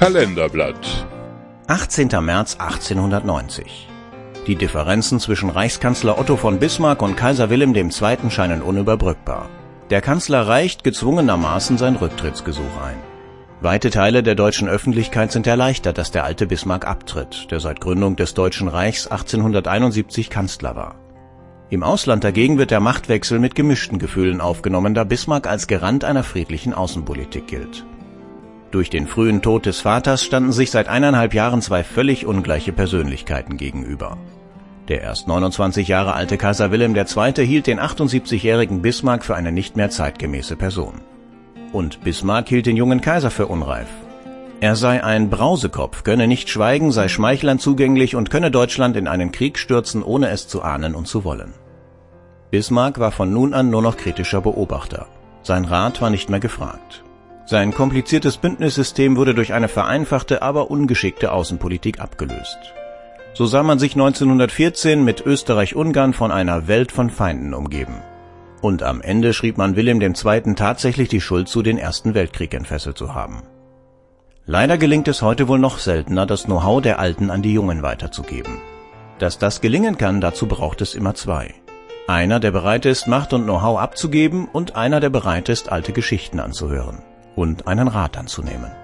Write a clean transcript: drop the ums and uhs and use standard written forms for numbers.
Kalenderblatt. 18. März 1890. Die Differenzen zwischen Reichskanzler Otto von Bismarck und Kaiser Wilhelm II. Scheinen unüberbrückbar. Der Kanzler reicht gezwungenermaßen sein Rücktrittsgesuch ein. Weite Teile der deutschen Öffentlichkeit sind erleichtert, dass der alte Bismarck abtritt, der seit Gründung des Deutschen Reichs 1871 Kanzler war. Im Ausland dagegen wird der Machtwechsel mit gemischten Gefühlen aufgenommen, da Bismarck als Garant einer friedlichen Außenpolitik gilt. Durch den frühen Tod des Vaters standen sich seit 1,5 Jahren zwei völlig ungleiche Persönlichkeiten gegenüber. Der erst 29 Jahre alte Kaiser Wilhelm II. Hielt den 78-jährigen Bismarck für eine nicht mehr zeitgemäße Person. Und Bismarck hielt den jungen Kaiser für unreif. Er sei ein Brausekopf, könne nicht schweigen, sei Schmeichlern zugänglich und könne Deutschland in einen Krieg stürzen, ohne es zu ahnen und zu wollen. Bismarck war von nun an nur noch kritischer Beobachter. Sein Rat war nicht mehr gefragt. Sein kompliziertes Bündnissystem wurde durch eine vereinfachte, aber ungeschickte Außenpolitik abgelöst. So sah man sich 1914 mit Österreich-Ungarn von einer Welt von Feinden umgeben. Und am Ende schrieb man Wilhelm II. Tatsächlich die Schuld zu, den Ersten Weltkrieg entfesselt zu haben. Leider gelingt es heute wohl noch seltener, das Know-how der Alten an die Jungen weiterzugeben. Dass das gelingen kann, dazu braucht es immer zwei. Einer, der bereit ist, Macht und Know-how abzugeben, und einer, der bereit ist, alte Geschichten anzuhören und einen Rat anzunehmen.